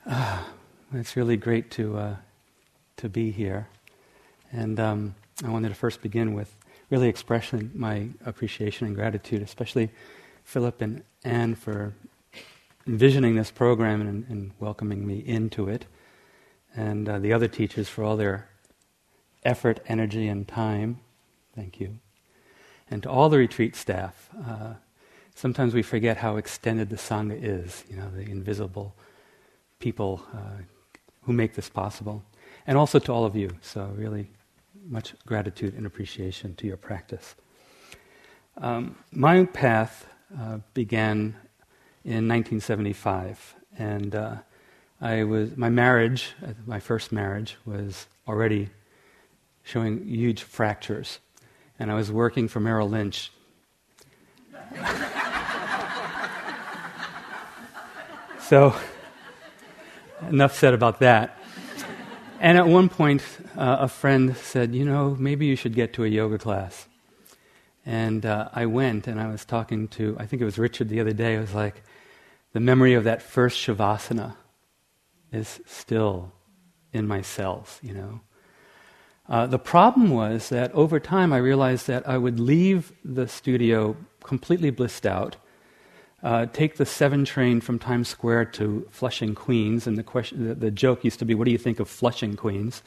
It's really great to be here, and I wanted to first begin with really expressing my appreciation and gratitude, especially Philip and Anne for envisioning this program and welcoming me into it, and the other teachers for all their effort, energy, and time. Thank you. And to all the retreat staff. Sometimes we forget how extended the Sangha is, the invisible people who make this possible. And also to all of you. So really much gratitude and appreciation to your practice. My path began in 1975. And my first marriage was already showing huge fractures. And I was working for Merrill Lynch. So, enough said about that. And at one point, a friend said, maybe you should get to a yoga class. And I went, and I was talking to, I think it was Richard the other day. I was like, the memory of that first Shavasana is still in my cells, The problem was that over time I realized that I would leave the studio completely blissed out, take the 7 train from Times Square to Flushing, Queens, and the joke used to be, what do you think of Flushing, Queens?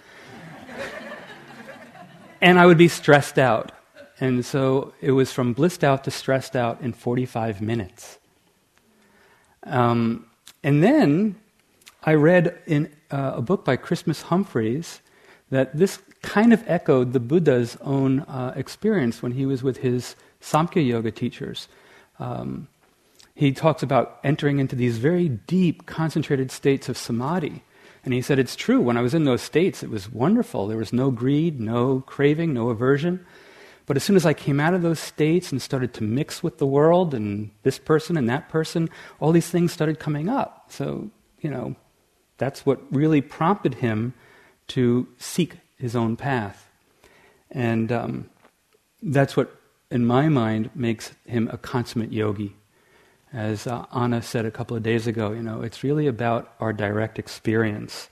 And I would be stressed out. And so it was from blissed out to stressed out in 45 minutes. And then I read in a book by Christmas Humphreys that this kind of echoed the Buddha's own experience when he was with his Samkhya yoga teachers. He talks about entering into these very deep, concentrated states of samadhi. And he said, it's true, when I was in those states, it was wonderful. There was no greed, no craving, no aversion. But as soon as I came out of those states and started to mix with the world and this person and that person, all these things started coming up. So, that's what really prompted him to seek his own path. And that's what, in my mind, makes him a consummate yogi. As Anna said a couple of days ago, it's really about our direct experience,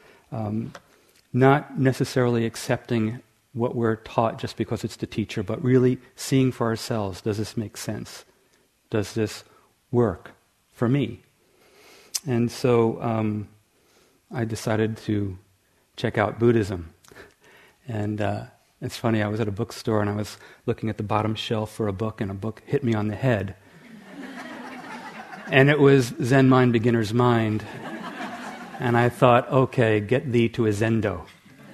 not necessarily accepting what we're taught just because it's the teacher, but really seeing for ourselves, does this make sense? Does this work for me? And so I decided to check out Buddhism. And it's funny, I was at a bookstore and I was looking at the bottom shelf for a book, and a book hit me on the head. And it was Zen Mind, Beginner's Mind. And I thought, okay, get thee to a Zendo.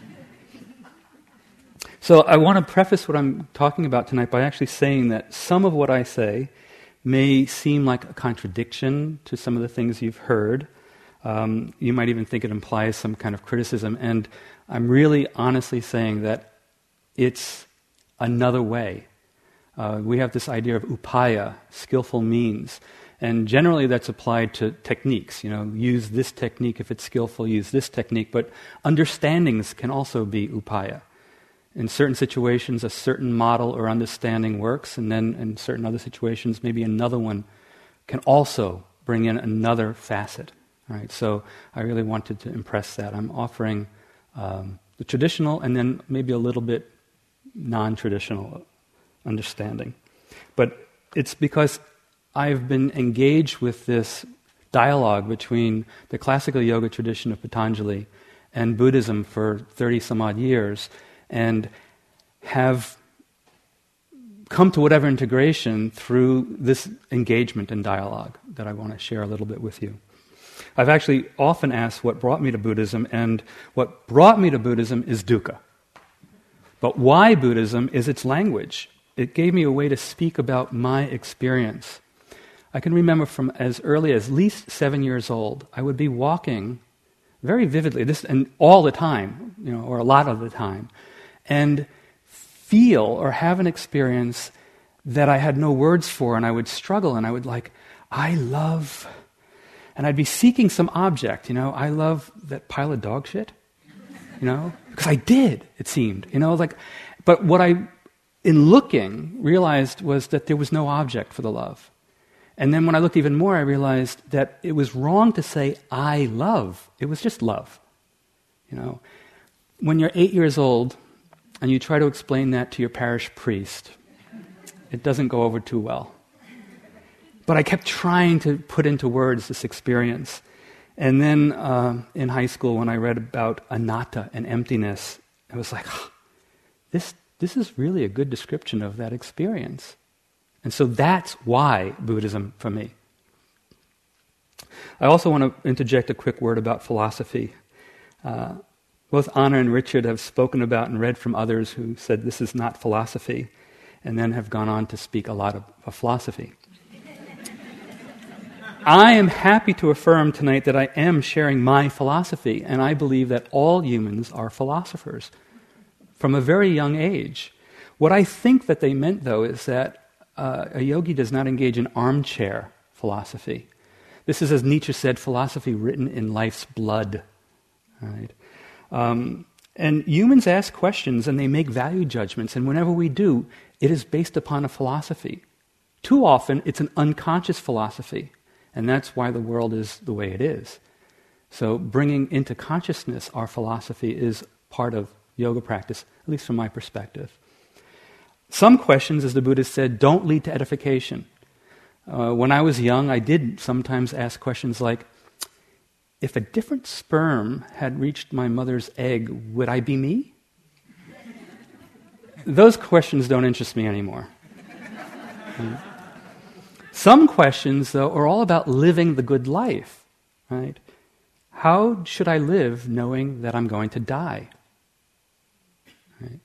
So I want to preface what I'm talking about tonight by actually saying that some of what I say may seem like a contradiction to some of the things you've heard. You might even think it implies some kind of criticism. And I'm really honestly saying that it's another way. We have this idea of upaya, skillful means. And generally that's applied to techniques. Use this technique if it's skillful, use this technique. But understandings can also be upaya. In certain situations, a certain model or understanding works, and then in certain other situations, maybe another one can also bring in another facet. All right, so I really wanted to impress that. I'm offering the traditional and then maybe a little bit non-traditional understanding. But it's because I've been engaged with this dialogue between the classical yoga tradition of Patanjali and Buddhism for 30 some odd years, and have come to whatever integration through this engagement and dialogue that I want to share a little bit with you. I've actually often asked what brought me to Buddhism, and what brought me to Buddhism is dukkha. But why Buddhism is its language. It gave me a way to speak about my experience. I can remember from as early as at least 7 years old, I would be walking very vividly, and all the time, or a lot of the time, and feel or have an experience that I had no words for, and I would struggle, and I would I love, and I'd be seeking some object, I love that pile of dog shit, because I did, it seemed, but what I, in looking, realized was that there was no object for the love. And then when I looked even more, I realized that it was wrong to say, I love. It was just love. When you're 8 years old and you try to explain that to your parish priest, it doesn't go over too well. But I kept trying to put into words this experience. And then in high school, when I read about anatta and emptiness, I was like, this is really a good description of that experience. And so that's why Buddhism for me. I also want to interject a quick word about philosophy. Both Anna and Richard have spoken about and read from others who said this is not philosophy, and then have gone on to speak a lot of philosophy. I am happy to affirm tonight that I am sharing my philosophy, and I believe that all humans are philosophers from a very young age. What I think that they meant, though, is that a yogi does not engage in armchair philosophy. This is, as Nietzsche said, philosophy written in life's blood. Right? And humans ask questions and they make value judgments, and whenever we do, it is based upon a philosophy. Too often, it's an unconscious philosophy, and that's why the world is the way it is. So bringing into consciousness our philosophy is part of yoga practice, at least from my perspective. Some questions, as the Buddha said, don't lead to edification. When I was young, I did sometimes ask questions like, if a different sperm had reached my mother's egg, would I be me? Those questions don't interest me anymore. Some questions, though, are all about living the good life. Right? How should I live knowing that I'm going to die? Right?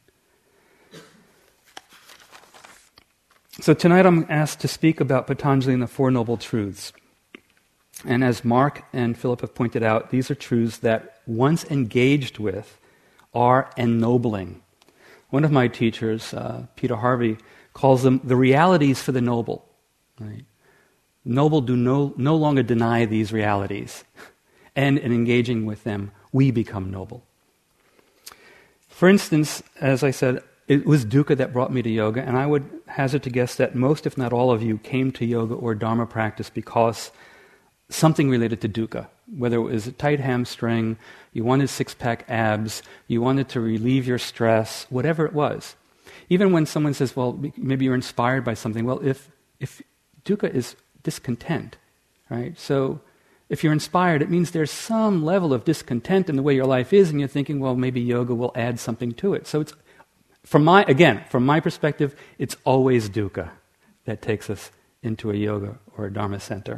So tonight I'm asked to speak about Patanjali and the Four Noble Truths. And as Mark and Philip have pointed out, these are truths that, once engaged with, are ennobling. One of my teachers, Peter Harvey, calls them the realities for the noble. Right? Noble do no longer deny these realities. And in engaging with them, we become noble. For instance, as I said, it was dukkha that brought me to yoga, and I would hazard to guess that most, if not all of you, came to yoga or Dharma practice because something related to dukkha, whether it was a tight hamstring, you wanted six-pack abs, you wanted to relieve your stress, whatever it was. Even when someone says, well, maybe you're inspired by something, well, if dukkha is discontent, right? So if you're inspired, it means there's some level of discontent in the way your life is, and you're thinking, well, maybe yoga will add something to it. So it's, from my perspective, it's always dukkha that takes us into a yoga or a Dharma center.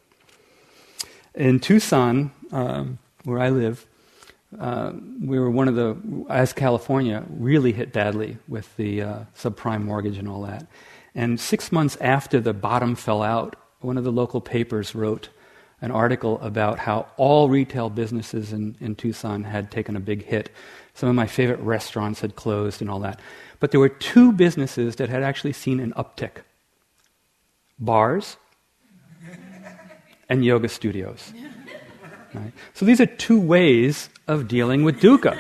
In Tucson, where I live, we were as California, really hit badly with the subprime mortgage and all that. And 6 months after the bottom fell out, one of the local papers wrote an article about how all retail businesses in Tucson had taken a big hit. Some of my favorite restaurants had closed and all that. But there were 2 businesses that had actually seen an uptick. Bars and yoga studios. Right? So these are 2 ways of dealing with dukkha.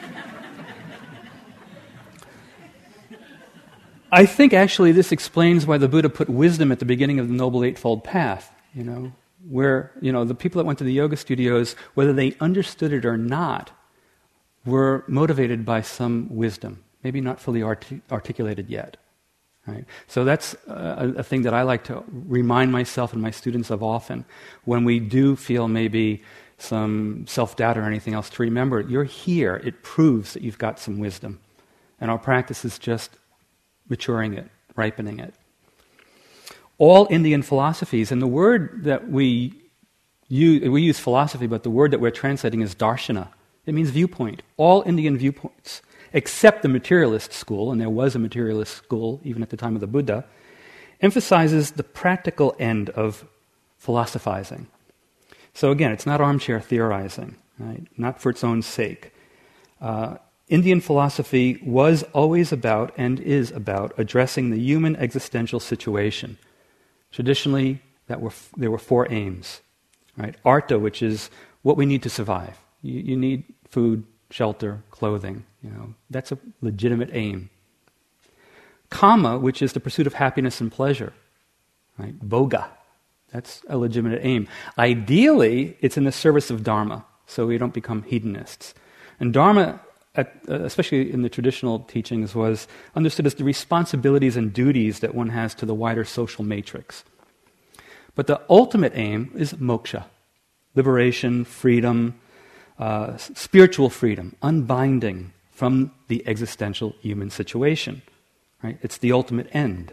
I think actually this explains why the Buddha put wisdom at the beginning of the Noble Eightfold Path, where, the people that went to the yoga studios, whether they understood it or not, were motivated by some wisdom, maybe not fully articulated yet. Right? So that's a thing that I like to remind myself and my students of often. When we do feel maybe some self-doubt or anything else, to remember, you're here. It proves that you've got some wisdom. And our practice is just maturing it, ripening it. All Indian philosophies, and the word that we use philosophy, but the word that we're translating is darshana. It means viewpoint. All Indian viewpoints, except the materialist school, and there was a materialist school even at the time of the Buddha, emphasizes the practical end of philosophizing. So again, it's not armchair theorizing, right? Not for its own sake. Indian philosophy was always about and is about addressing the human existential situation. Traditionally, there were 4 aims. Right? Artha, which is what we need to survive. You need food, shelter, clothing. That's a legitimate aim. Kama, which is the pursuit of happiness and pleasure. Right? Bhoga, That's a legitimate aim. Ideally, it's in the service of Dharma, so we don't become hedonists. And Dharma, especially in the traditional teachings, was understood as the responsibilities and duties that one has to the wider social matrix. But the ultimate aim is moksha, liberation, freedom, spiritual freedom, unbinding from the existential human situation. Right? It's the ultimate end.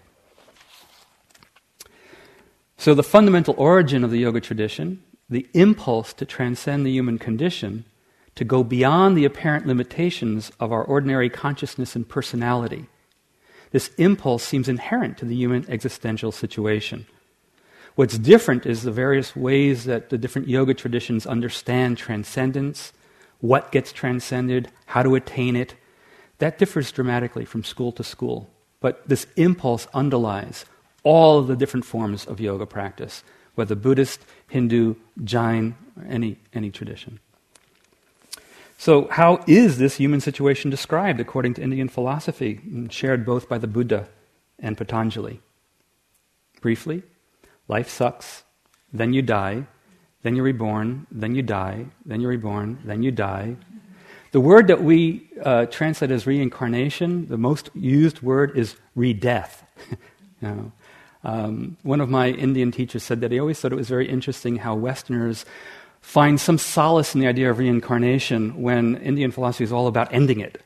So the fundamental origin of the yoga tradition, the impulse to transcend the human condition, to go beyond the apparent limitations of our ordinary consciousness and personality, this impulse seems inherent to the human existential situation. What's different is the various ways that the different yoga traditions understand transcendence, what gets transcended, how to attain it. That differs dramatically from school to school. But this impulse underlies all of the different forms of yoga practice, whether Buddhist, Hindu, Jain, or any tradition. So how is this human situation described according to Indian philosophy, shared both by the Buddha and Patanjali? Briefly, life sucks, then you die, then you're reborn, then you die, then you're reborn, then you die. The word that we translate as reincarnation, the most used word is re-death. One of my Indian teachers said that he always thought it was very interesting how Westerners find some solace in the idea of reincarnation when Indian philosophy is all about ending it.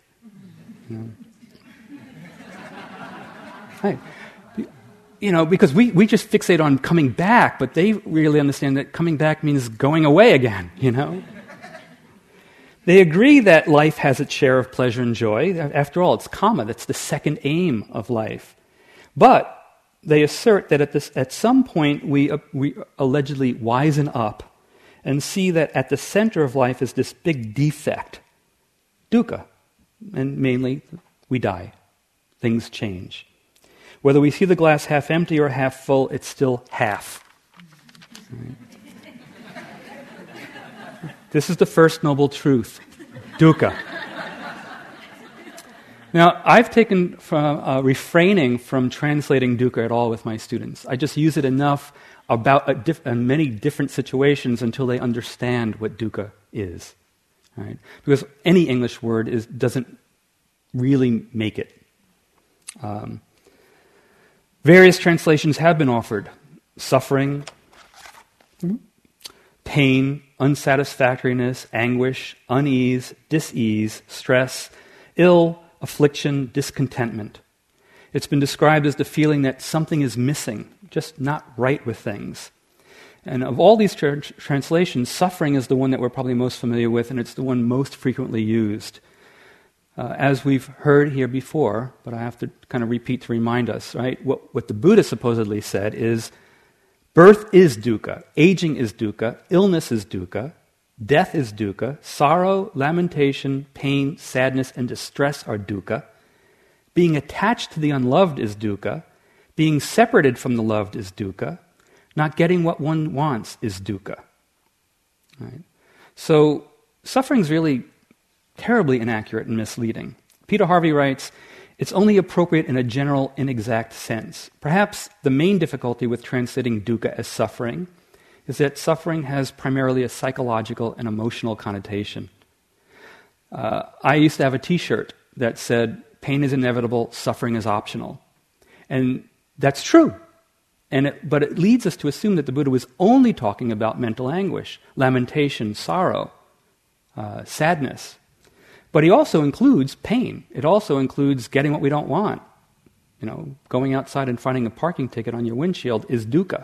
Right. Because we just fixate on coming back, but they really understand that coming back means going away again, They agree that life has its share of pleasure and joy. After all, it's karma. That's the second aim of life. But they assert that at some point we allegedly wisen up and see that at the center of life is this big defect, dukkha. And mainly, we die. Things change. Whether we see the glass half empty or half full, it's still half. Right? This is the first noble truth, dukkha. Now, I've taken from refraining from translating dukkha at all with my students. I just use it enough about many different situations until they understand what dukkha is. Right? Because any English word doesn't really make it. Various translations have been offered. Suffering, pain, unsatisfactoriness, anguish, unease, dis-ease, stress, ill, affliction, discontentment. It's been described as the feeling that something is missing, just not right with things. And of all these translations, suffering is the one that we're probably most familiar with, and it's the one most frequently used. As we've heard here before, but I have to kind of repeat to remind us, right? What the Buddha supposedly said is, birth is dukkha, aging is dukkha, illness is dukkha, death is dukkha, sorrow, lamentation, pain, sadness, and distress are dukkha. Being attached to the unloved is dukkha. Being separated from the loved is dukkha. Not getting what one wants is dukkha. Right? So suffering is really terribly inaccurate and misleading. Peter Harvey writes, it's only appropriate in a general, inexact sense. Perhaps the main difficulty with translating dukkha as suffering is that suffering has primarily a psychological and emotional connotation. I used to have a t-shirt that said, pain is inevitable, suffering is optional. And that's true. But it leads us to assume that the Buddha was only talking about mental anguish, lamentation, sorrow, sadness. But he also includes pain. It also includes getting what we don't want. Going outside and finding a parking ticket on your windshield is dukkha.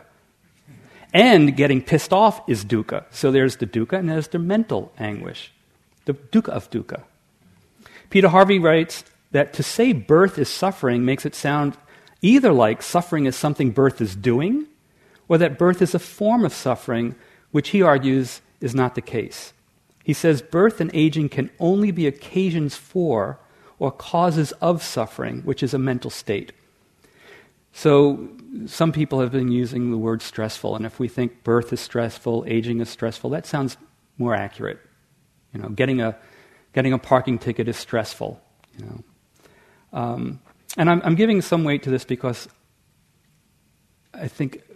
And getting pissed off is dukkha. So there's the dukkha and there's the mental anguish, the dukkha of dukkha. Peter Harvey writes that to say birth is suffering makes it sound either like suffering is something birth is doing, or that birth is a form of suffering, which he argues is not the case. He says birth and aging can only be occasions for or causes of suffering, which is a mental state. So some people have been using the word stressful, and if we think birth is stressful, aging is stressful, that sounds more accurate. Getting a parking ticket is stressful. And I'm giving some weight to this because I think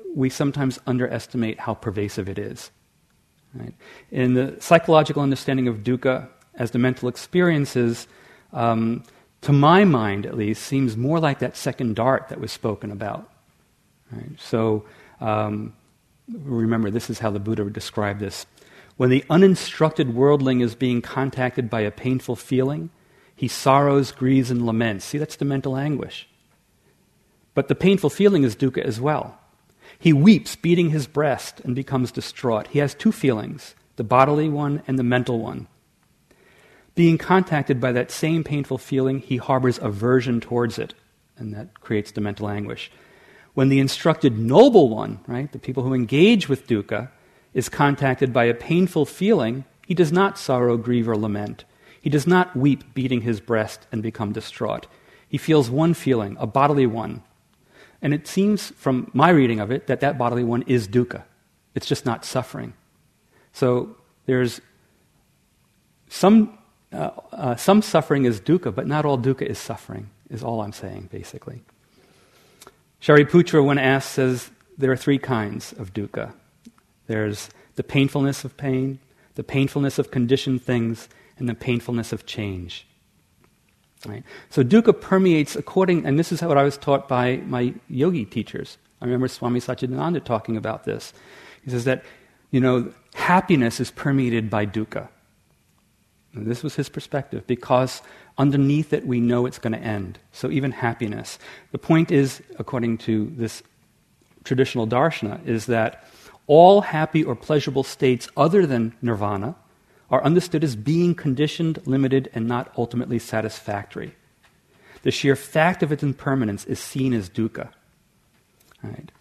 we sometimes underestimate how pervasive it is. Right? In the psychological understanding of dukkha as the mental experiences, to my mind at least, seems more like that second dart that was spoken about. Right? So remember, this is how the Buddha would describe this. When the uninstructed worldling is being contacted by a painful feeling, he sorrows, grieves, and laments. See, that's the mental anguish. But the painful feeling is dukkha as well. He weeps, beating his breast, and becomes distraught. He has two feelings, the bodily one and the mental one. Being contacted by that same painful feeling, he harbors aversion towards it, and that creates the mental anguish. When the instructed noble one, right, the people who engage with dukkha, is contacted by a painful feeling, he does not sorrow, grieve, or lament. He does not weep, beating his breast, and become distraught. He feels one feeling, a bodily one. And it seems, from my reading of it, that that bodily one is dukkha. It's just not suffering. So there's some suffering is dukkha, but not all dukkha is suffering, is all I'm saying, basically. Shariputra, when asked, says there are three kinds of dukkha. There's the painfulness of pain, the painfulness of conditioned things, and the painfulness of change. Right? So dukkha permeates and this is what I was taught by my yogi teachers. I remember Swami Satchidananda talking about this. He says that, happiness is permeated by dukkha. And this was his perspective, because underneath it we know it's going to end. So even happiness. The point is, according to this traditional darshana, is that all happy or pleasurable states other than nirvana are understood as being conditioned, limited, and not ultimately satisfactory. The sheer fact of its impermanence is seen as dukkha. Right.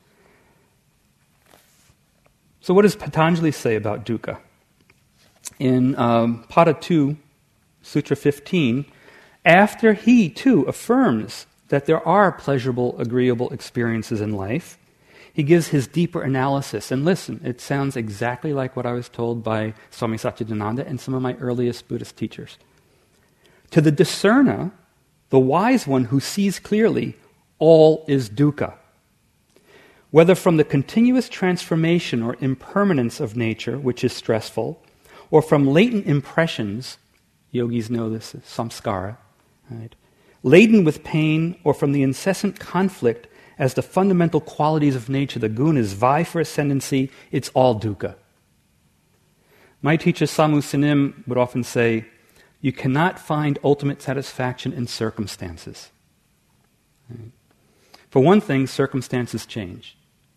So what does Patanjali say about dukkha? In Pada 2, Sutra 15, after he too affirms that there are pleasurable, agreeable experiences in life, he gives his deeper analysis. And listen, it sounds exactly like what I was told by Swami Satchidananda and some of my earliest Buddhist teachers. To the discerner, the wise one who sees clearly, all is dukkha. Whether from the continuous transformation or impermanence of nature, which is stressful, or from latent impressions, yogis know this as samskara, right? Laden with pain, or from the incessant conflict as the fundamental qualities of nature, the gunas, vie for ascendancy, it's all dukkha. My teacher Samu Sinim would often say, you cannot find ultimate satisfaction in circumstances. Right? For one thing, circumstances change.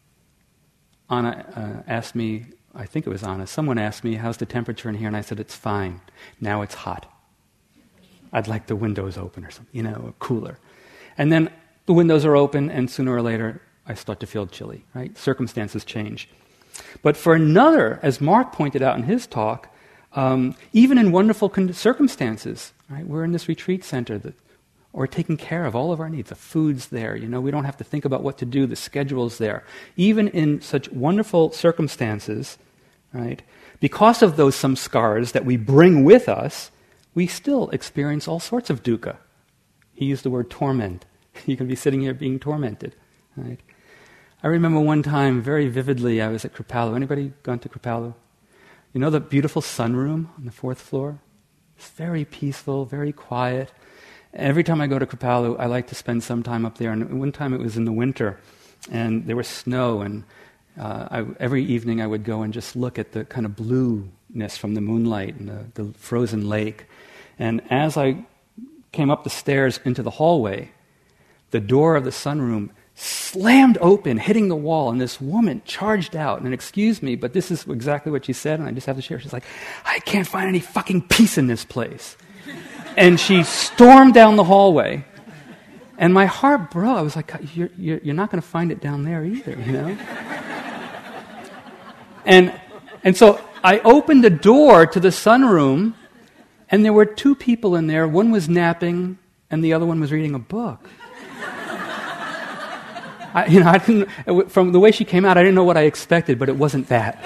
Anna asked me, I think it was Anna, someone asked me, how's the temperature in here? And I said, it's fine. Now it's hot. I'd like the windows open or something, or cooler. And then the windows are open, and sooner or later, I start to feel chilly, right? Circumstances change. But for another, as Mark pointed out in his talk, even in wonderful circumstances, right? We're in this retreat center, or taking care of all of our needs. The food's there, we don't have to think about what to do, the schedule's there. Even in such wonderful circumstances, right? Because of those samskaras that we bring with us, we still experience all sorts of dukkha. He used the word torment. You can be sitting here being tormented. Right? I remember one time very vividly, I was at Kripalu. Anybody gone to Kripalu? You know the beautiful sunroom on the 4th floor? It's very peaceful, very quiet. Every time I go to Kripalu, I like to spend some time up there. And one time it was in the winter, and there was snow, and every evening I would go and just look at the kind of blueness from the moonlight and the frozen lake. And as I came up the stairs into the hallway, the door of the sunroom slammed open, hitting the wall, and this woman charged out. And excuse me, but this is exactly what she said, and I just have to share. She's like, I can't find any fucking peace in this place. And she stormed down the hallway. And my heart broke. I was like, you're not going to find it down there either, And so I opened the door to the sunroom, and there were two people in there. One was napping, and the other one was reading a book. I didn't. From the way she came out, I didn't know what I expected, but it wasn't that.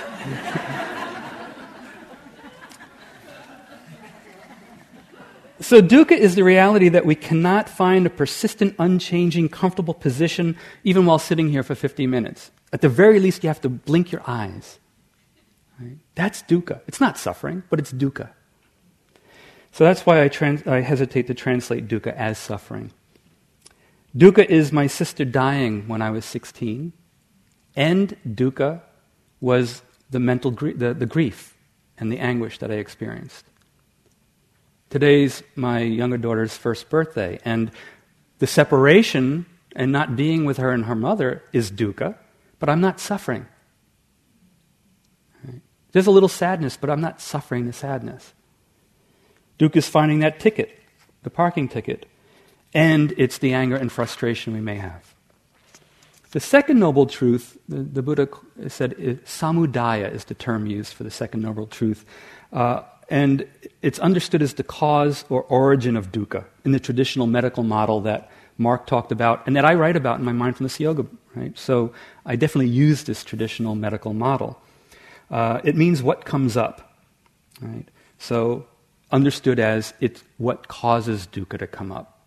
So dukkha is the reality that we cannot find a persistent, unchanging, comfortable position even while sitting here for 50 minutes. At the very least, you have to blink your eyes. Right? That's dukkha. It's not suffering, but it's dukkha. So that's why I hesitate to translate dukkha as suffering. Dukkha is my sister dying when I was 16, and dukkha was the mental the grief and the anguish that I experienced. Today's my younger daughter's first birthday, and the separation and not being with her and her mother is dukkha, but I'm not suffering. Right? There's a little sadness, but I'm not suffering the sadness. Dukkha is finding that ticket, the parking ticket, and it's the anger and frustration we may have. The second noble truth, the Buddha said, samudaya is the term used for the second noble truth. And it's understood as the cause or origin of dukkha in the traditional medical model that Mark talked about and that I write about in my mindfulness yoga. Right? So I definitely use this traditional medical model. It means what comes up. Right? So understood as it's what causes dukkha to come up.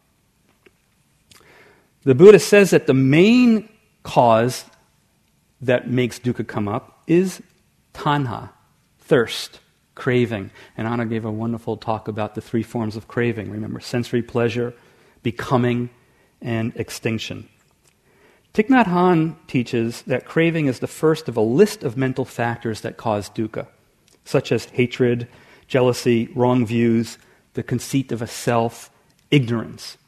The Buddha says that the main cause that makes dukkha come up is tanha, thirst, craving. And Anna gave a wonderful talk about the three forms of craving. Remember, sensory pleasure, becoming, and extinction. Thich Nhat Hanh teaches that craving is the first of a list of mental factors that cause dukkha, such as hatred, jealousy, wrong views, the conceit of a self, ignorance.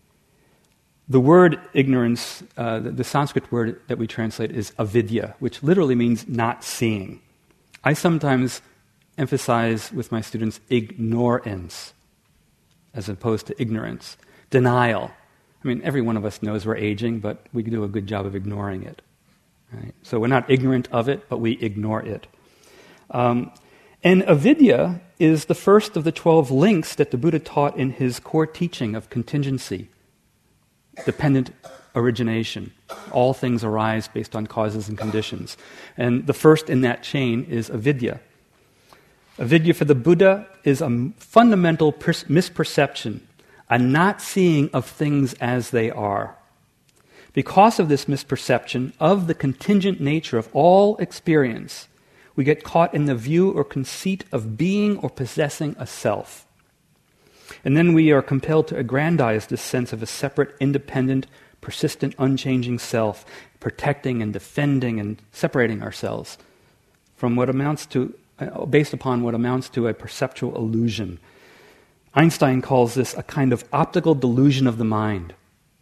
The word ignorance, the Sanskrit word that we translate is avidya, which literally means not seeing. I sometimes emphasize with my students ignorance as opposed to ignorance. Denial. I mean, every one of us knows we're aging, but we do a good job of ignoring it. Right? So we're not ignorant of it, but we ignore it. And avidya is the first of the 12 links that the Buddha taught in his core teaching of contingency, dependent origination. All things arise based on causes and conditions. And the first in that chain is avidya. Avidya for the Buddha is a fundamental misperception, a not seeing of things as they are. Because of this misperception of the contingent nature of all experience, we get caught in the view or conceit of being or possessing a self. And then we are compelled to aggrandize this sense of a separate, independent, persistent, unchanging self, protecting and defending and separating ourselves from what amounts to, based upon what amounts to a perceptual illusion. Einstein calls this a kind of optical delusion of the mind.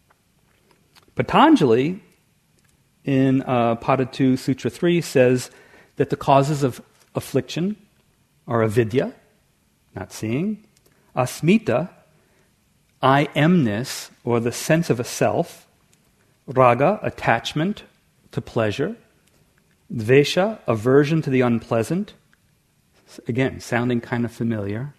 Patanjali, in Pada 2, Sutra 3, says that the causes of affliction are avidya, not seeing, asmita, I-amness, or the sense of a self, raga, attachment to pleasure, dvesha, aversion to the unpleasant, again, sounding kind of familiar,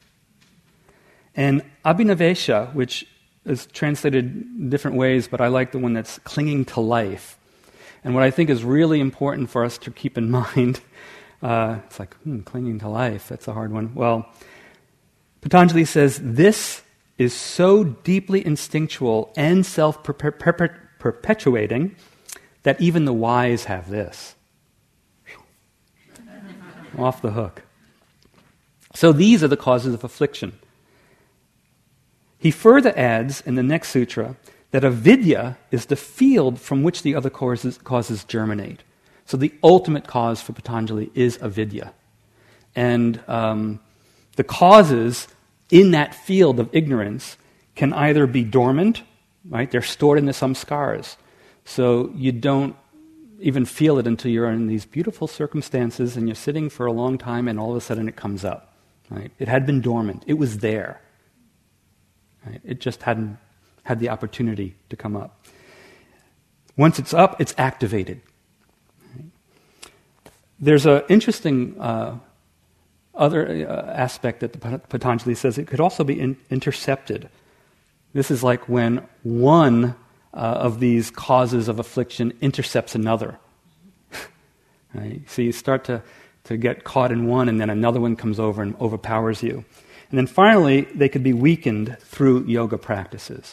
and abhinavesha, which is translated in different ways, but I like the one that's clinging to life. And what I think is really important for us to keep in mind, it's like, clinging to life, that's a hard one. Well, Patanjali says this is so deeply instinctual and self-perpetuating that even the wise have this. Off the hook. So these are the causes of affliction. He further adds in the next sutra that avidya is the field from which the other causes germinate. So the ultimate cause for Patanjali is avidya. And the causes in that field of ignorance can either be dormant, right? They're stored in the samskaras. So you don't even feel it until you're in these beautiful circumstances and you're sitting for a long time and all of a sudden it comes up. Right? It had been dormant. It was there. Right? It just hadn't had the opportunity to come up. Once it's up, it's activated. Right? There's an interesting other aspect that Patanjali says it could also be intercepted. This is like when one of these causes of affliction intercepts another. Right? So you start to get caught in one and then another one comes over and overpowers you. And then finally, they could be weakened through yoga practices.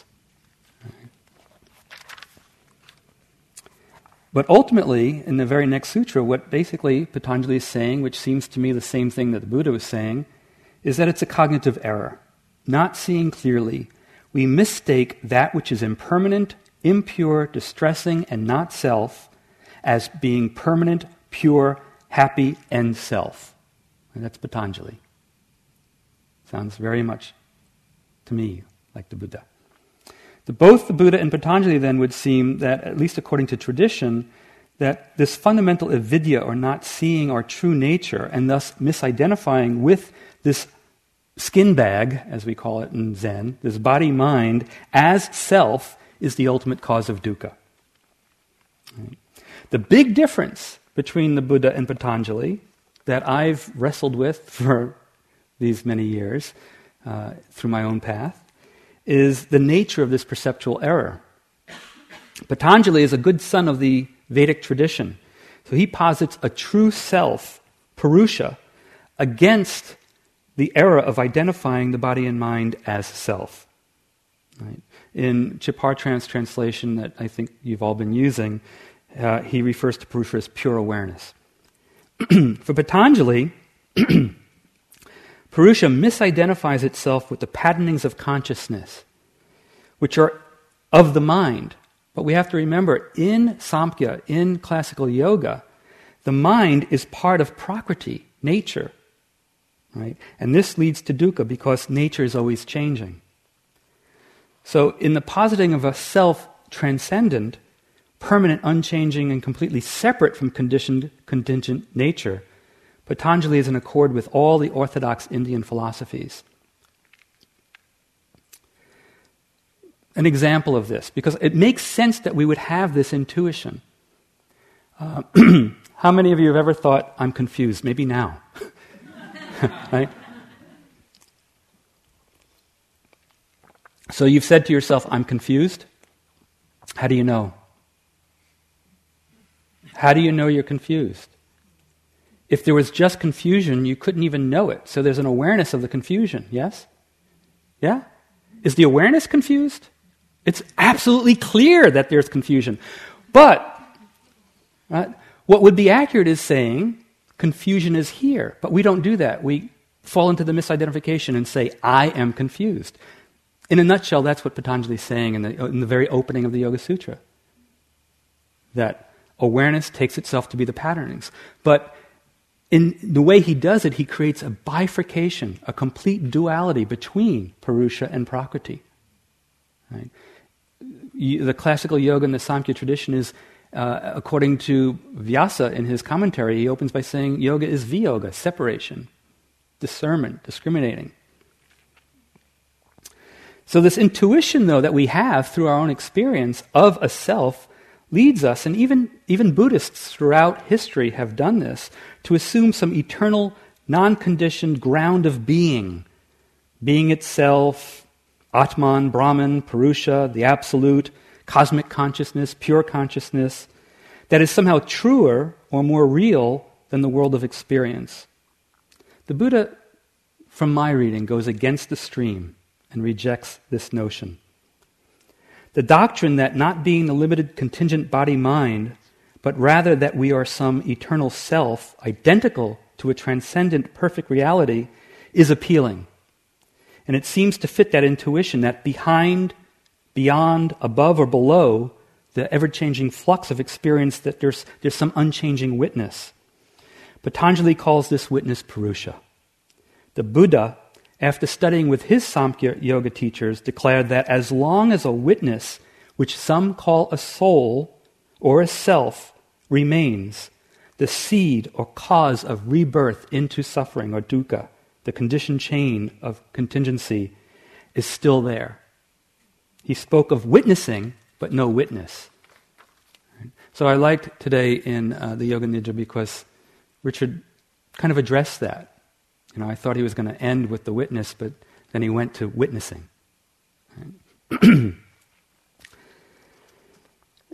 But ultimately, in the very next sutra, what basically Patanjali is saying, which seems to me the same thing that the Buddha was saying, is that it's a cognitive error. Not seeing clearly, we mistake that which is impermanent, impure, distressing, and not self as being permanent, pure, happy, and self. And that's Patanjali. Sounds very much to me like the Buddha. Both the Buddha and Patanjali then would seem that, at least according to tradition, that this fundamental avidya, or not seeing our true nature, and thus misidentifying with this skin bag, as we call it in Zen, this body-mind, as self, is the ultimate cause of dukkha. Right. The big difference between the Buddha and Patanjali that I've wrestled with for these many years through my own path is the nature of this perceptual error. Patanjali is a good son of the Vedic tradition. So he posits a true self, Purusha, against the error of identifying the body and mind as self. Right? In Chiphartran's translation that I think you've all been using, he refers to Purusha as pure awareness. For Patanjali, Purusha misidentifies itself with the patternings of consciousness, which are of the mind. But we have to remember, in Samkhya, in classical yoga, the mind is part of Prakriti, nature. Right? And this leads to dukkha because nature is always changing. So in the positing of a self transcendent, permanent, unchanging, and completely separate from contingent nature, Patanjali is in accord with all the orthodox Indian philosophies. An example of this, because it makes sense that we would have this intuition. How many of you have ever thought, I'm confused? Maybe now. Right? So you've said to yourself, I'm confused. How do you know? How do you know you're confused? If there was just confusion, you couldn't even know it. So there's an awareness of the confusion, yes? Yeah? Is the awareness confused? It's absolutely clear that there's confusion. But right, what would be accurate is saying confusion is here. But we don't do that. We fall into the misidentification and say, I am confused. In a nutshell, that's what Patanjali is saying in the very opening of the Yoga Sutra. That awareness takes itself to be the patternings. But in the way he does it, he creates a bifurcation, a complete duality between Purusha and Prakriti. Right? The classical yoga in the Samkhya tradition is, according to Vyasa in his commentary, he opens by saying yoga is viyoga, separation, discernment, discriminating. So this intuition, though, that we have through our own experience of a self leads us, and even Buddhists throughout history have done this, to assume some eternal, non-conditioned ground of being itself, Atman, Brahman, Purusha, the Absolute, cosmic consciousness, pure consciousness, that is somehow truer or more real than the world of experience. The Buddha, from my reading, goes against the stream and rejects this notion. The doctrine that not being the limited contingent body-mind, but rather that we are some eternal self, identical to a transcendent perfect reality, is appealing. And it seems to fit that intuition that behind, beyond, above, or below the ever-changing flux of experience, that there's some unchanging witness. Patanjali calls this witness Purusha. The Buddha, after studying with his Samkhya yoga teachers, declared that as long as a witness, which some call a soul or a self, remains, the seed or cause of rebirth into suffering or dukkha, the conditioned chain of contingency, is still there. He spoke of witnessing, but no witness. So I liked today in the Yoga Nidra because Richard kind of addressed that. I thought he was going to end with the witness, but then he went to witnessing.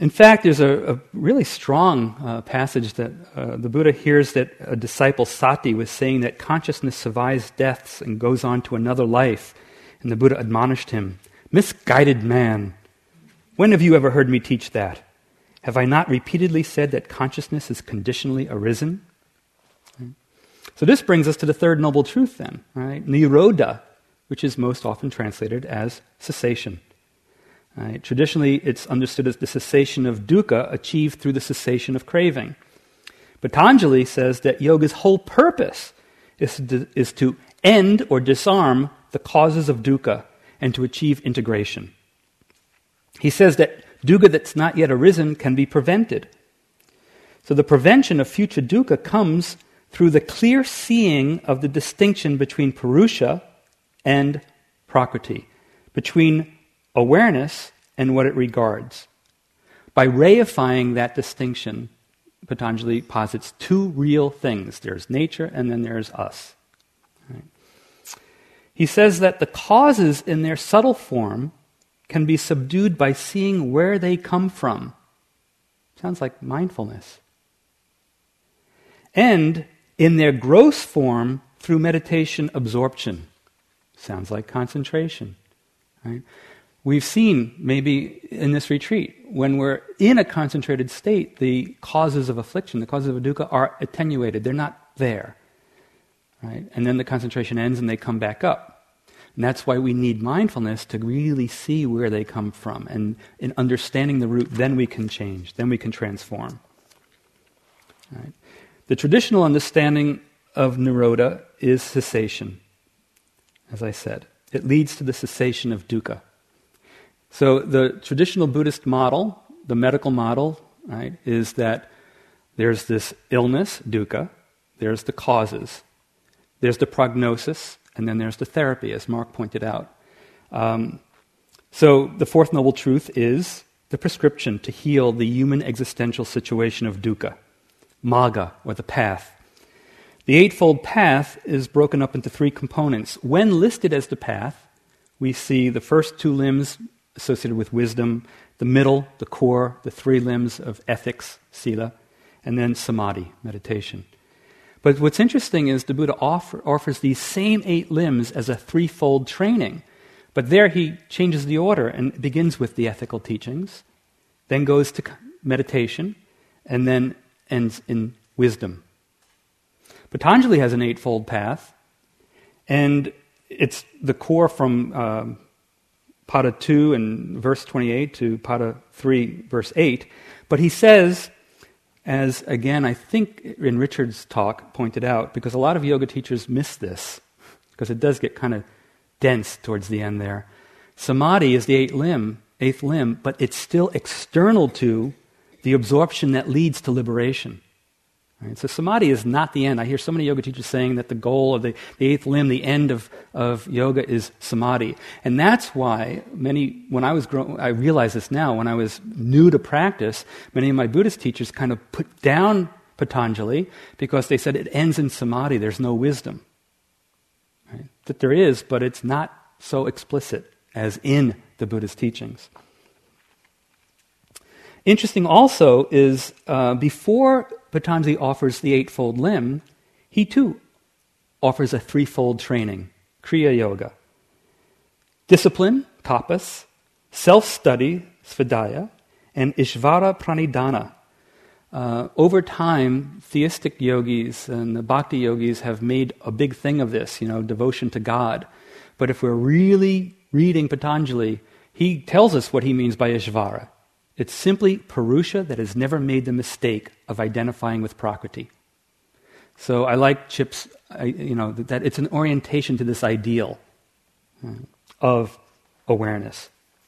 In fact, there's a really strong passage that the Buddha hears that a disciple, Sati, was saying that consciousness survives deaths and goes on to another life. And the Buddha admonished him, "Misguided man, when have you ever heard me teach that? Have I not repeatedly said that consciousness is conditionally arisen?" So this brings us to the third noble truth then, right? Nirodha, which is most often translated as cessation. Right? Traditionally, it's understood as the cessation of dukkha achieved through the cessation of craving. Patanjali says that yoga's whole purpose is to end or disarm the causes of dukkha and to achieve integration. He says that dukkha that's not yet arisen can be prevented. So the prevention of future dukkha comes through the clear seeing of the distinction between Purusha and Prakriti, between awareness and what it regards. By reifying that distinction, Patanjali posits two real things. There's nature and then there's us. Right? He says that the causes in their subtle form can be subdued by seeing where they come from. Sounds like mindfulness. And in their gross form, through meditation absorption. Sounds like concentration. Right? We've seen, maybe in this retreat, when we're in a concentrated state, the causes of affliction, the causes of dukkha are attenuated. They're not there. Right? And then the concentration ends and they come back up. And that's why we need mindfulness to really see where they come from. And in understanding the root, then we can change, then we can transform. Right? The traditional understanding of Nirodha is cessation, as I said. It leads to the cessation of dukkha. So the traditional Buddhist model, the medical model, right, is that there's this illness, dukkha, there's the causes, there's the prognosis, and then there's the therapy, as Mark pointed out. So the fourth noble truth is the prescription to heal the human existential situation of dukkha, magga, or the path. The Eightfold Path is broken up into three components. When listed as the path, we see the first two limbs associated with wisdom, the middle, the core, the three limbs of ethics, sila, and then samadhi, meditation. But what's interesting is the Buddha offers these same 8 limbs as a threefold training. But there he changes the order and begins with the ethical teachings, then goes to meditation, and then ends in wisdom. Patanjali has an 8-fold path, and it's the core from Pada 2 and verse 28 to Pada 3, verse 8. But he says, as again I think in Richard's talk pointed out, because a lot of yoga teachers miss this, because it does get kind of dense towards the end there. Samadhi is the eighth limb, but it's still external to the absorption that leads to liberation. Right? So samadhi is not the end. I hear so many yoga teachers saying that the goal of the 8th limb, the end of yoga is samadhi. And that's why when I was growing, I realize this now, when I was new to practice, many of my Buddhist teachers kind of put down Patanjali because they said it ends in samadhi, there's no wisdom. Right? That there is, but it's not so explicit as in the Buddhist teachings. Interesting also is before Patanjali offers the 8-fold limb, he too offers a 3-fold training, Kriya Yoga. Discipline, tapas, self-study, svadhyaya, and Ishvara pranidhana. Over time, theistic yogis and the bhakti yogis have made a big thing of this, devotion to God. But if we're really reading Patanjali, he tells us what he means by Ishvara. It's simply Purusha that has never made the mistake of identifying with Prakriti. So I like Chip's, that it's an orientation to this ideal of awareness.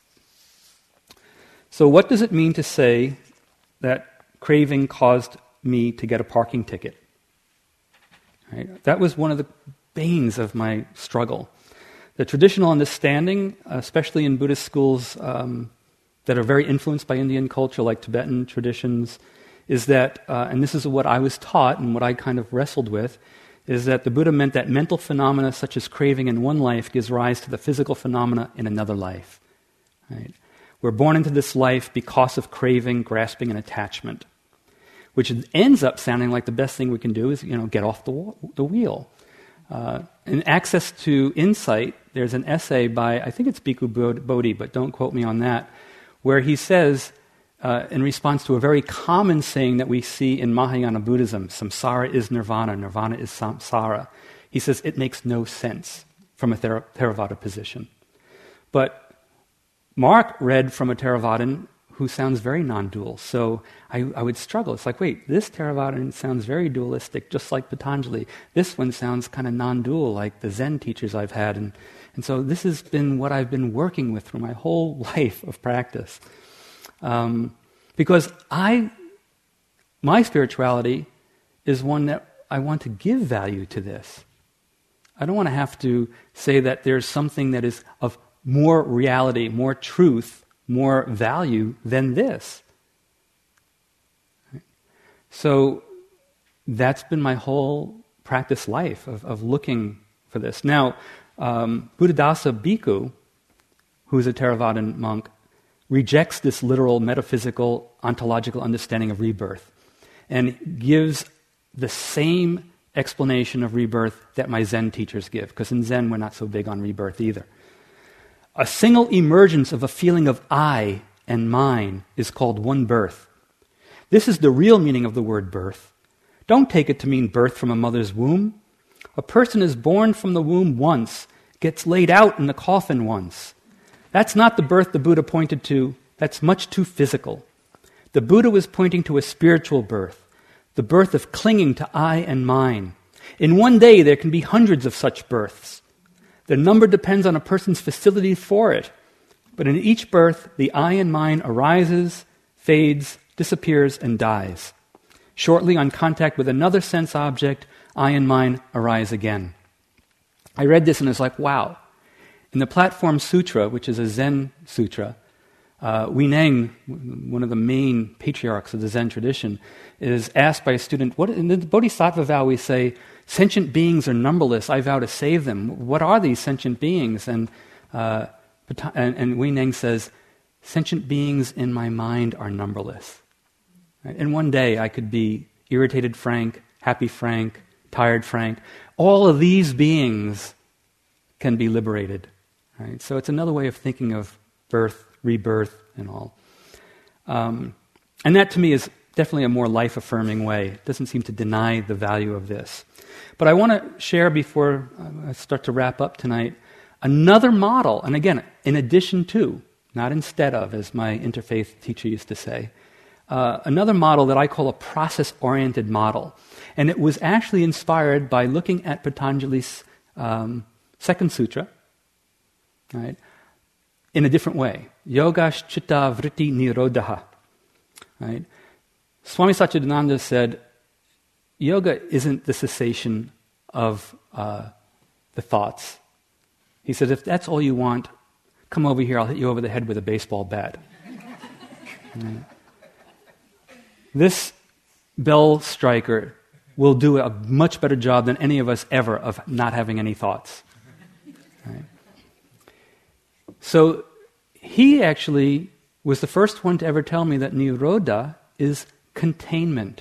So what does it mean to say that craving caused me to get a parking ticket? Right? That was one of the banes of my struggle. The traditional understanding, especially in Buddhist schools that are very influenced by Indian culture, like Tibetan traditions, is that, and this is what I was taught and what I kind of wrestled with, is that the Buddha meant that mental phenomena such as craving in one life gives rise to the physical phenomena in another life. Right? We're born into this life because of craving, grasping, and attachment, which ends up sounding like the best thing we can do is, get off the wheel. In Access to Insight, there's an essay by, I think it's Bhikkhu Bodhi, but don't quote me on that, where he says, in response to a very common saying that we see in Mahayana Buddhism, samsara is nirvana, nirvana is samsara. He says it makes no sense from a Theravada position. But Mark read from a Theravadan who sounds very non-dual, so I would struggle. It's like, wait, this Theravadan sounds very dualistic, just like Patanjali. This one sounds kind of non-dual, like the Zen teachers I've had. And so this has been what I've been working with through my whole life of practice. Because my spirituality is one that I want to give value to this. I don't want to have to say that there's something that is of more reality, more truth, more value than this. So that's been my whole practice life of looking for this. Now, Buddhadasa Bhikkhu, who is a Theravadan monk, rejects this literal, metaphysical, ontological understanding of rebirth and gives the same explanation of rebirth that my Zen teachers give, because in Zen we're not so big on rebirth either. A single emergence of a feeling of I and mine is called one birth. This is the real meaning of the word birth. Don't take it to mean birth from a mother's womb. A person is born from the womb once, gets laid out in the coffin once. That's not the birth the Buddha pointed to. That's much too physical. The Buddha was pointing to a spiritual birth, the birth of clinging to I and mine. In one day, there can be hundreds of such births. The number depends on a person's facility for it. But in each birth, the I and mine arises, fades, disappears, and dies. Shortly, on contact with another sense object, I and mine arise again. I read this and it's like, wow. In the Platform Sutra, which is a Zen sutra, Huineng, one of the main patriarchs of the Zen tradition, is asked by a student, in the Bodhisattva vow we say, sentient beings are numberless, I vow to save them. What are these sentient beings? And Huineng says, sentient beings in my mind are numberless. Right? And one day I could be irritated Frank, happy Frank, tired Frank. All of these beings can be liberated. Right? So it's another way of thinking of birth, rebirth, and all. And that to me is definitely a more life-affirming way. It doesn't seem to deny the value of this. But I want to share, before I start to wrap up tonight, another model, and again, in addition to, not instead of, as my interfaith teacher used to say, another model that I call a process-oriented model. And it was actually inspired by looking at Patanjali's second sutra, right, in a different way. Yogash chitta vritti nirodha. Right? Swami Satchidananda said, yoga isn't the cessation of the thoughts. He said, if that's all you want, come over here, I'll hit you over the head with a baseball bat. Right? This bell striker will do a much better job than any of us ever of not having any thoughts. Right? So he actually was the first one to ever tell me that nirodha is containment.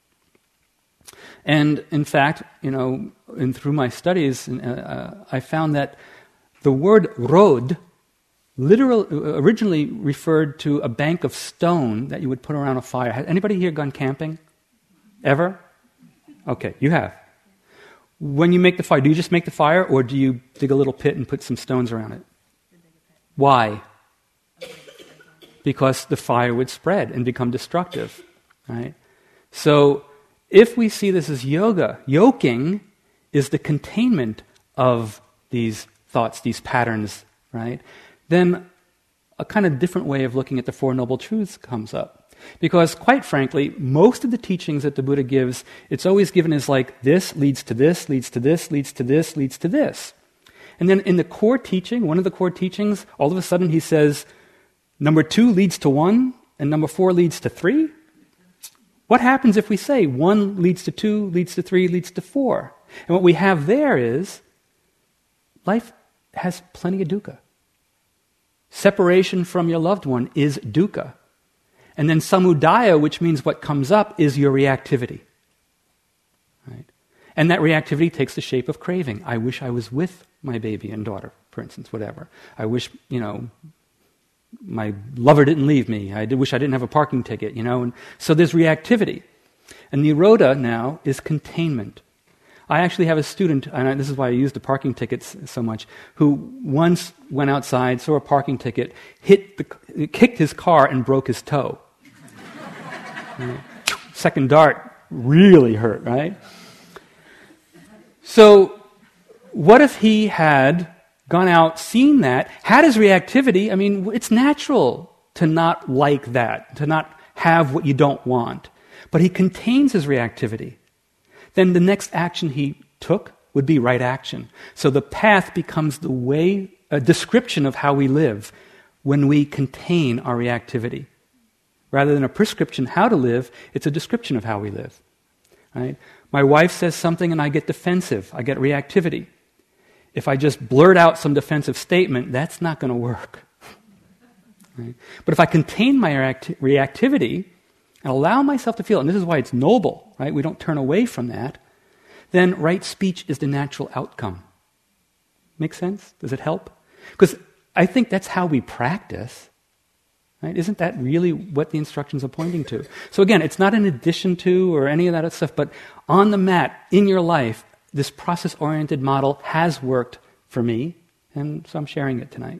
And in fact, through my studies, I found that the word rod originally referred to a bank of stone that you would put around a fire. Has anybody here gone camping? Ever? Okay, you have. When you make the fire, do you just make the fire, or do you dig a little pit and put some stones around it? Why? Because the fire would spread and become destructive, right? So if we see this as yoga, yoking is the containment of these thoughts, these patterns, right? Then a kind of different way of looking at the Four Noble Truths comes up. Because quite frankly, most of the teachings that the Buddha gives, it's always given as like this leads to this, leads to this, leads to this, leads to this. And then in the core teaching, one of the core teachings, all of a sudden he says, number 2 leads to 1, and number 4 leads to 3. What happens if we say 1 leads to 2, leads to 3, leads to 4? And what we have there is life has plenty of dukkha. Separation from your loved one is dukkha. And then samudaya, which means what comes up, is your reactivity. Right? And that reactivity takes the shape of craving. I wish I was with my baby and daughter, for instance, whatever. I wish, my lover didn't leave me. I wish I didn't have a parking ticket, And so there's reactivity. And nirodha now is containment. I actually have a student, and this is why I use the parking tickets so much, who once went outside, saw a parking ticket, kicked his car and broke his toe. Second dart really hurt, right? So what if he had gone out, seen that, had his reactivity? I mean, it's natural to not like that, to not have what you don't want. But he contains his reactivity. Then the next action he took would be right action. So the path becomes the way, a description of how we live when we contain our reactivity. Rather than a prescription how to live, it's a description of how we live. Right? My wife says something and I get defensive. I get reactivity. If I just blurt out some defensive statement, that's not going to work. Right? But if I contain my reactivity and allow myself to feel, and this is why it's noble, right? We don't turn away from that, then right speech is the natural outcome. Make sense? Does it help? Because I think that's how we practice. Right? Isn't that really what the instructions are pointing to? So again, it's not in addition to or any of that stuff, but on the mat, in your life, this process-oriented model has worked for me, and so I'm sharing it tonight.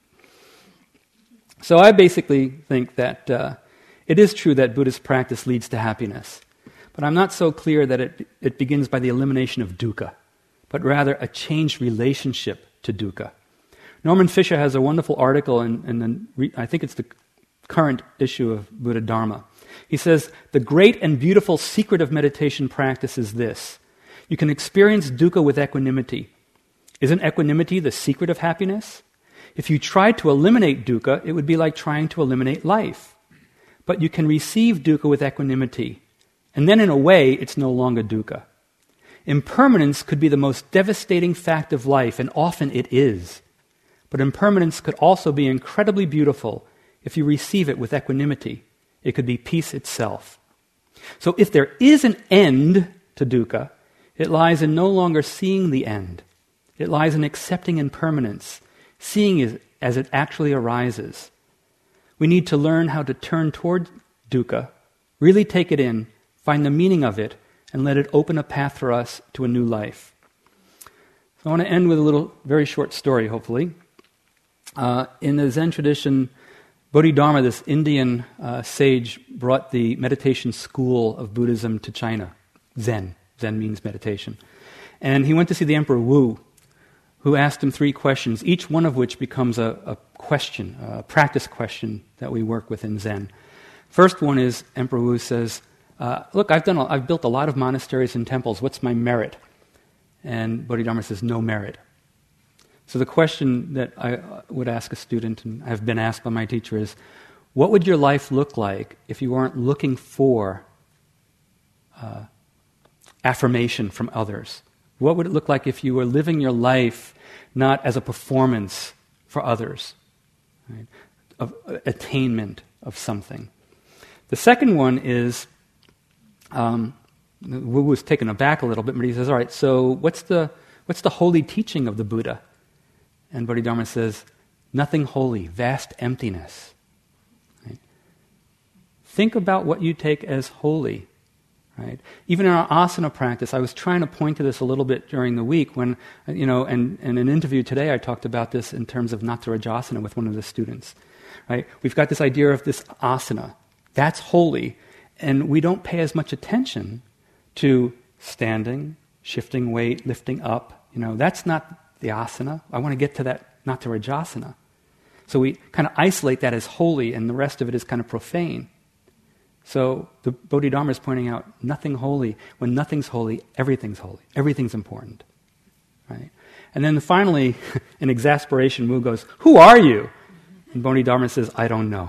So I basically think that it is true that Buddhist practice leads to happiness, but I'm not so clear that it begins by the elimination of dukkha, but rather a changed relationship to dukkha. Norman Fisher has a wonderful article, I think it's the current issue of Buddha Dharma. He says, the great and beautiful secret of meditation practice is this. You can experience dukkha with equanimity. Isn't equanimity the secret of happiness? If you tried to eliminate dukkha, it would be like trying to eliminate life. But you can receive dukkha with equanimity. And then in a way, it's no longer dukkha. Impermanence could be the most devastating fact of life, and often it is. But impermanence could also be incredibly beautiful if you receive it with equanimity. It could be peace itself. So if there is an end to dukkha, it lies in no longer seeing the end. It lies in accepting impermanence, seeing it as it actually arises. We need to learn how to turn toward dukkha, really take it in, find the meaning of it, and let it open a path for us to a new life. So I want to end with a little, very short story, hopefully. In the Zen tradition, Bodhidharma, this Indian sage, brought the meditation school of Buddhism to China. Zen. Zen means meditation. And he went to see the Emperor Wu, who asked him 3 questions, each one of which becomes a question, a practice question that we work with in Zen. First one is, Emperor Wu says, look, I've built a lot of monasteries and temples. What's my merit? And Bodhidharma says, no merit. So the question that I would ask a student, and I've been asked by my teacher, is, what would your life look like if you weren't looking for affirmation from others? What would it look like if you were living your life not as a performance for others, right? Of attainment of something? The second one is, Wu was taken aback a little bit, but he says, all right, so what's the holy teaching of the Buddha? And Bodhidharma says, nothing holy, vast emptiness. Right? Think about what you take as holy. Right? Even in our asana practice, I was trying to point to this a little bit during the week when, and in an interview today I talked about this in terms of Nattarajasana with one of the students. Right? We've got this idea of this asana. That's holy. And we don't pay as much attention to standing, shifting weight, lifting up. That's not the asana. I want to get to that Nattarajasana. So we kind of isolate that as holy, and the rest of it is kind of profane. So the Bodhidharma is pointing out nothing holy. When nothing's holy, everything's holy. Everything's important. Right? And then finally, in exasperation, Wu goes, who are you? And Bodhidharma says, I don't know.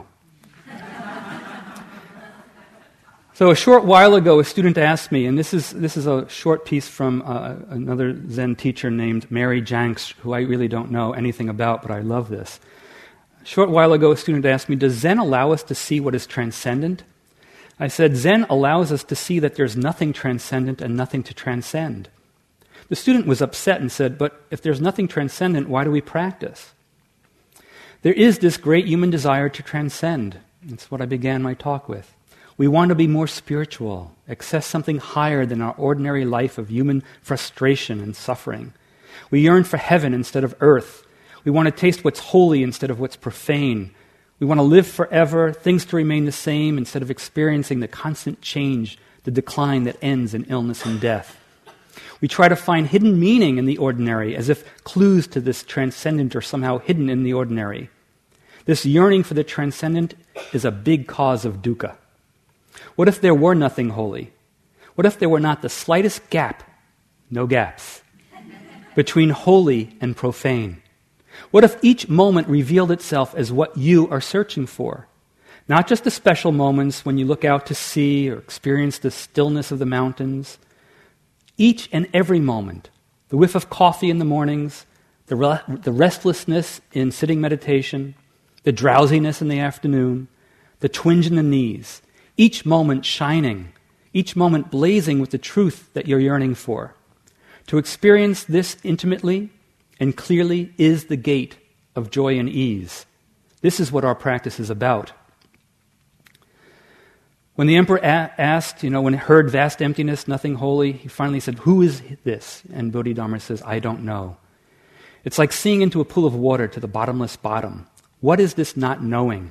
So a short while ago, a student asked me, and this is a short piece from another Zen teacher named Mary Janks, who I really don't know anything about, but I love this. short while ago, a student asked me, does Zen allow us to see what is transcendent? I said, Zen allows us to see that there's nothing transcendent and nothing to transcend. The student was upset and said, but if there's nothing transcendent, why do we practice? There is this great human desire to transcend. That's what I began my talk with. We want to be more spiritual, access something higher than our ordinary life of human frustration and suffering. We yearn for heaven instead of earth. We want to taste what's holy instead of what's profane. We want to live forever, things to remain the same instead of experiencing the constant change, the decline that ends in illness and death. We try to find hidden meaning in the ordinary, as if clues to this transcendent are somehow hidden in the ordinary. This yearning for the transcendent is a big cause of dukkha. What if there were nothing holy? What if there were not the slightest gap, no gaps, between holy and profane? What if each moment revealed itself as what you are searching for? Not just the special moments when you look out to sea or experience the stillness of the mountains. Each and every moment, the whiff of coffee in the mornings, the restlessness in sitting meditation, the drowsiness in the afternoon, the twinge in the knees, each moment shining, each moment blazing with the truth that you're yearning for. To experience this intimately and clearly is the gate of joy and ease. This is what our practice is about. When the emperor asked, when he heard vast emptiness, nothing holy, he finally said, who is this? And Bodhidharma says, I don't know. It's like seeing into a pool of water to the bottomless bottom. What is this not knowing?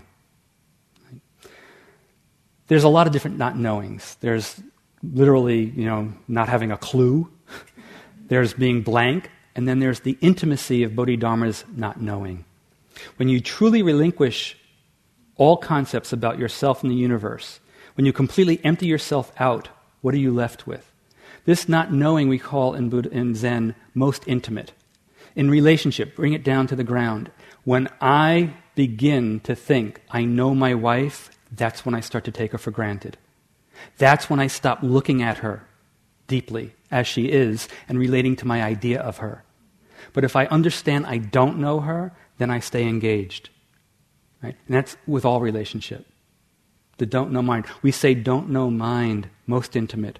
There's a lot of different not knowings. There's literally, not having a clue. There's being blank. And then there's the intimacy of Bodhidharma's not knowing. When you truly relinquish all concepts about yourself and the universe, when you completely empty yourself out, what are you left with? This not knowing we call in Zen most intimate. In relationship, bring it down to the ground. When I begin to think I know my wife, that's when I start to take her for granted. That's when I stop looking at her deeply as she is and relating to my idea of her. But if I understand I don't know her, then I stay engaged. Right? And that's with all relationship. The don't know mind. We say don't know mind, most intimate.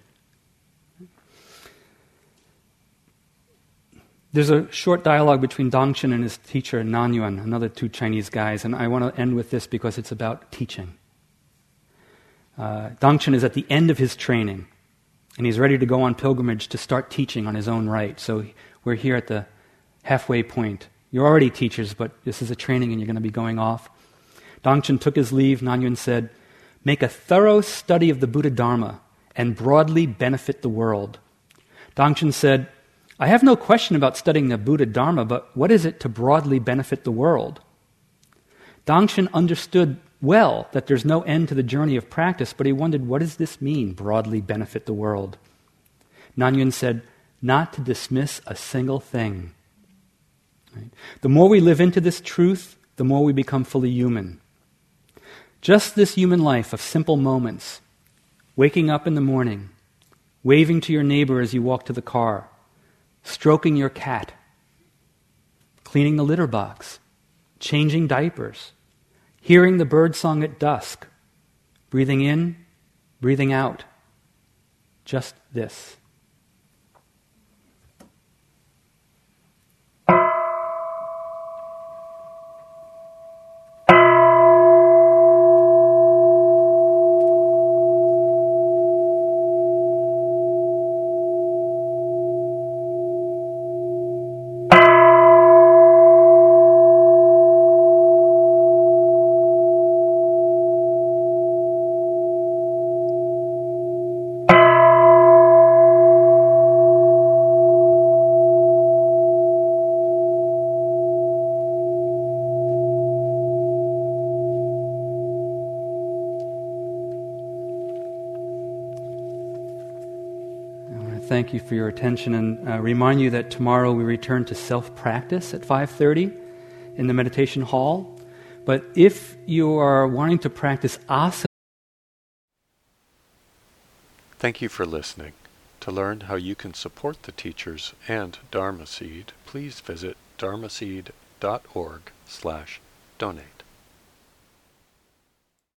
There's a short dialogue between Dongchen and his teacher, Nanyuan, another two Chinese guys, and I want to end with this because it's about teaching. Dongchen is at the end of his training, and he's ready to go on pilgrimage to start teaching on his own right. So we're here at the halfway point. You're already teachers, but this is a training and you're going to be going off. Dongchen took his leave. Nanyuan said, make a thorough study of the Buddha Dharma and broadly benefit the world. Dongchen said, I have no question about studying the Buddha Dharma, but what is it to broadly benefit the world? Dongchen understood well that there's no end to the journey of practice, but he wondered, what does this mean, broadly benefit the world? Nanyuan said, not to dismiss a single thing. Right? The more we live into this truth, the more we become fully human. Just this human life of simple moments, waking up in the morning, waving to your neighbor as you walk to the car, stroking your cat, cleaning the litter box, changing diapers, hearing the bird song at dusk, breathing in, breathing out. Just this. Thank you for your attention, and remind you that tomorrow we return to self-practice at 5:30 in the meditation hall. But if you are wanting to practice asana... Thank you for listening. To learn how you can support the teachers and Dharma Seed, please visit dharmaseed.org/donate.